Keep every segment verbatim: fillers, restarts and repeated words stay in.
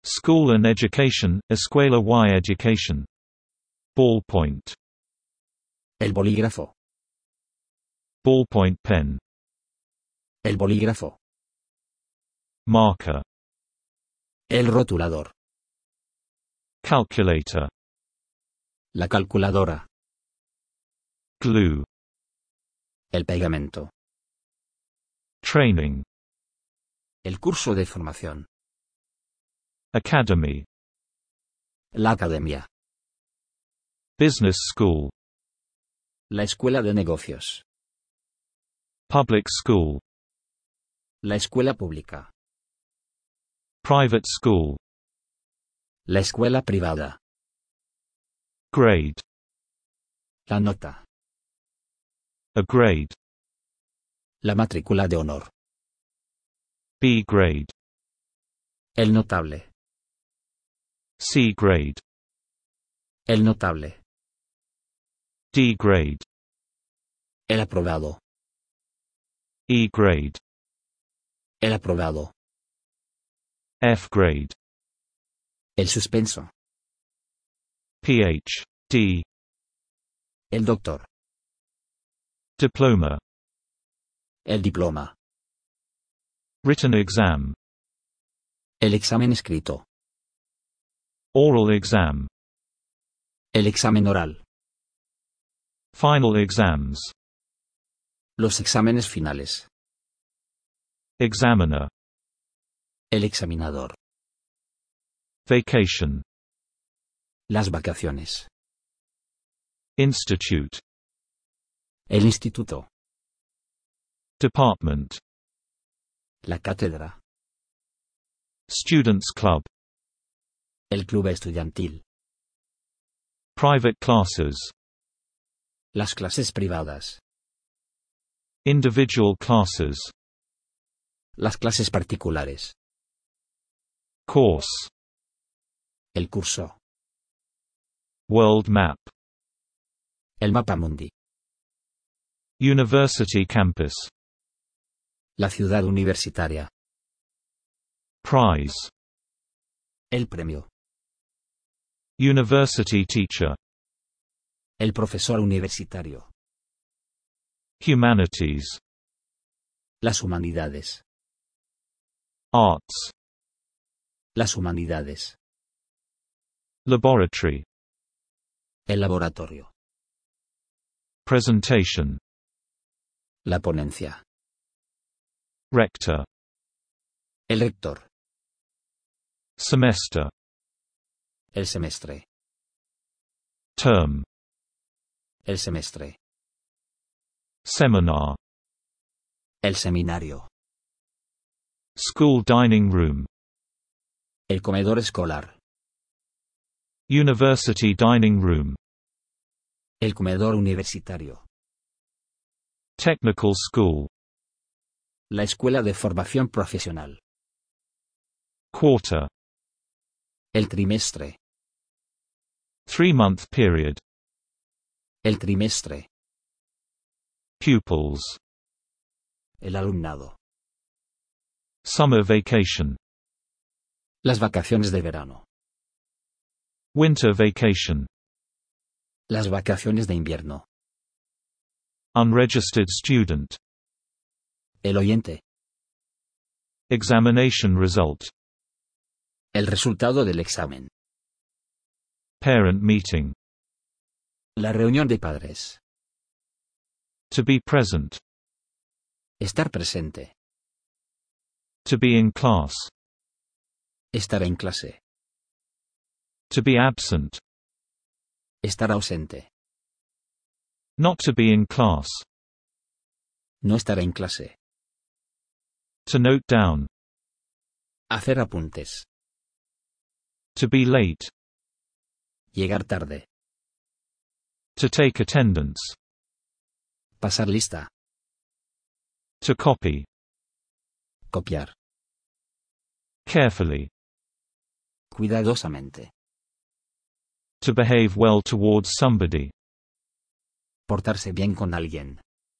School and education, escuela y education. Ballpoint. El bolígrafo. Ballpoint pen. El bolígrafo. Marker. El rotulador. Calculator. La calculadora. Glue. El pegamento. Training. El curso de formación. Academy. La academia. Business school. La escuela de negocios. Public school. La escuela pública. Private school. La escuela privada. Grade. La nota. A grade. La matrícula de honor. B grade. El notable. C grade. El notable. D grade. El aprobado. E grade. El aprobado. F grade. El suspenso. P H D. El doctor. Diploma. El diploma. Written exam. El examen escrito. Oral exam. El examen oral. Final exams. Los exámenes finales. Examiner. El examinador. Vacation. Las vacaciones. Institute. El instituto. Department. La cátedra. Students club. El club estudiantil. Private classes. Las clases privadas. Individual classes. Las clases particulares. Course. El curso. World map. El mapa mundi. University campus. La ciudad universitaria. Prize. El premio. University teacher. El profesor universitario. Humanities. Las humanidades. Arts. Las humanidades. Laboratory. El laboratorio. Presentation. La ponencia. Rector. El rector. Semester. El semestre. Term. El semestre. Seminar. El seminario. School dining room. El comedor escolar. University dining room. El comedor universitario. Technical school. La escuela de formación profesional. Quarter. El trimestre. Three-month period. El trimestre. Pupils. El alumnado. Summer vacation. Las vacaciones de verano. Winter vacation. Las vacaciones de invierno. Unregistered student. El oyente. Examination result. El resultado del examen. Parent meeting. La reunión de padres. To be present. Estar presente. To be in class. Estar en clase. To be absent. Estar ausente. Not to be in class. No estar en clase. To note down. Hacer apuntes. To be late. Llegar tarde. To take attendance. Pasar lista. To copy. Copiar. Carefully. Cuidadosamente. To behave well towards somebody. Portarse bien con alguien.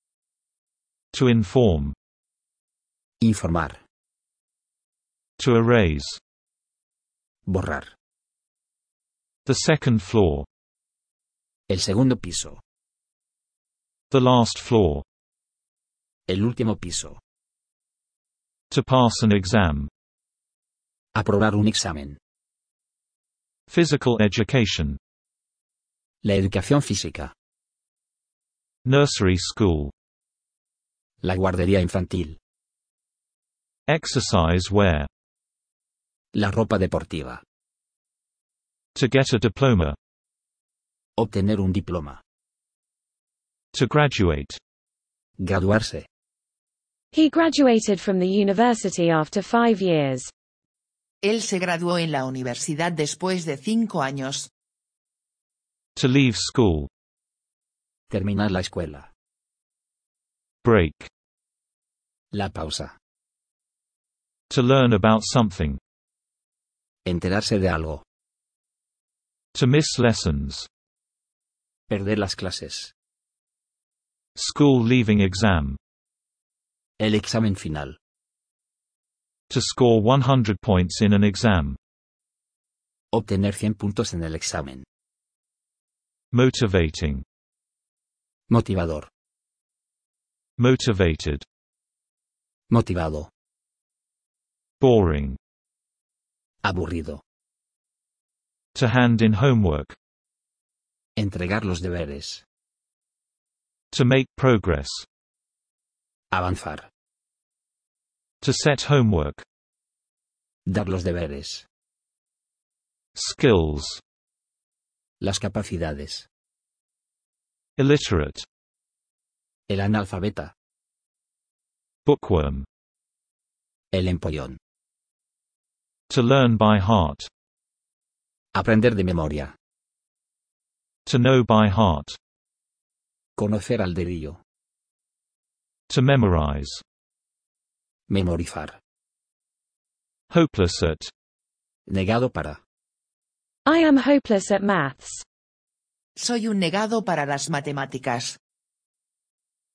To inform. Informar. To erase. Borrar. The second floor. El segundo piso. The last floor. El último piso. To pass an exam. Aprobar un examen. Physical education. La educación física. Nursery school. La guardería infantil. Exercise wear. La ropa deportiva. To get a diploma. Obtener un diploma. To graduate. Graduarse. He graduated from the university after five years. Él se graduó en la universidad después de cinco años. To leave school. Terminar la escuela. Break. La pausa. To learn about something. Enterarse de algo. To miss lessons. Perder las clases. School leaving exam. El examen final. To score one hundred points in an exam. Obtener cien puntos en el examen. Motivating. Motivador. Motivated. Motivado. Boring. Aburrido. To hand in homework. Entregar los deberes. To make progress. Avanzar. To set homework. Dar los deberes. Skills. Las capacidades. Illiterate. El analfabeta. Bookworm. El empollón. To learn by heart. Aprender de memoria. To know by heart. Conocer al dedillo. To memorize. Memorizar. Hopeless at. Negado para. I am hopeless at maths. Soy un negado para las matemáticas.